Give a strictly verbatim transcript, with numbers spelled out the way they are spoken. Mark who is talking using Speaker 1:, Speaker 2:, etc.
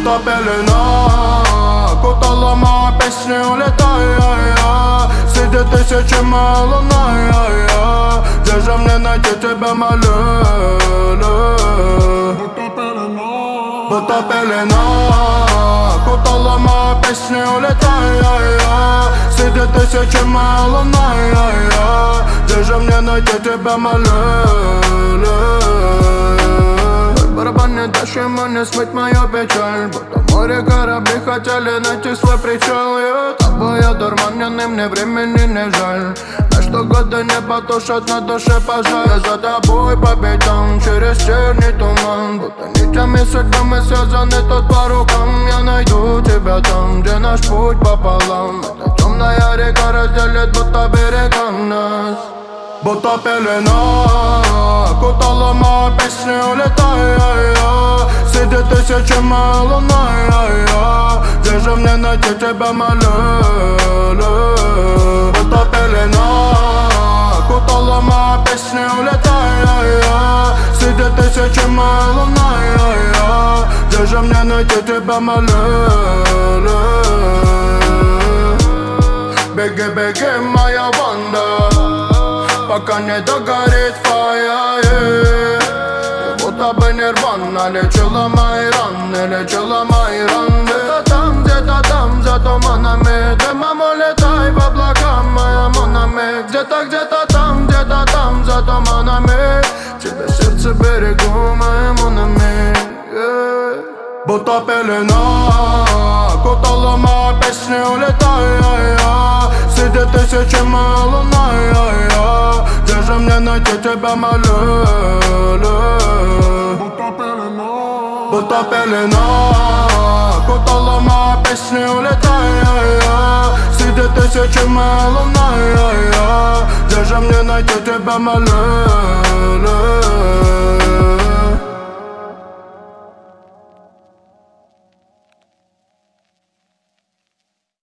Speaker 1: Будто пелена окутала мою песню, улетая. Среди тысячи луна. Где же мне найти тебя, молю? Будто пелена окутала мою песню, улетая. Среди тысячи луна. Где же мне найти тебя, молю? Барабан не дашь ему не смыть мою печаль. Будто море корабли хотели найти свой причал. Я тобой одурманенный, мне времени не жаль. А что годы не потушат на душе пожар. Я за тобой по пятам через черный туман. Будто нитями судьбы мы связаны тут по рукам. Я найду тебя там, где наш путь пополам. Эта темная река разделит, будто берега нас. Будто пелена окутала мою песню, улетая. Среди тысячи луна. Где же мне найти тебя, молю? Будто пелена окутала мою песню, улетая. Среди тысячи луна. Где же мне найти тебя, молю? Беги, беги, моя банда, пока не догорит фая, yeah. Будто бы нирвана лечила мои раны, лечила мои раны. Где-то там, где-то там, за туманами. Ты, мама, летай в облака, моя монами. Где-то, где-то там, где-то там, за туманами. Тебе сердце берегу, моя монами, yeah. Будто пелена окутала мою песню, улетая. Среди тысячи луна. Где же мне найти тебя, молю? Будто пелена окутала мою песню, улетая. Среди тысячи луна. Где же мне найти тебя, молю?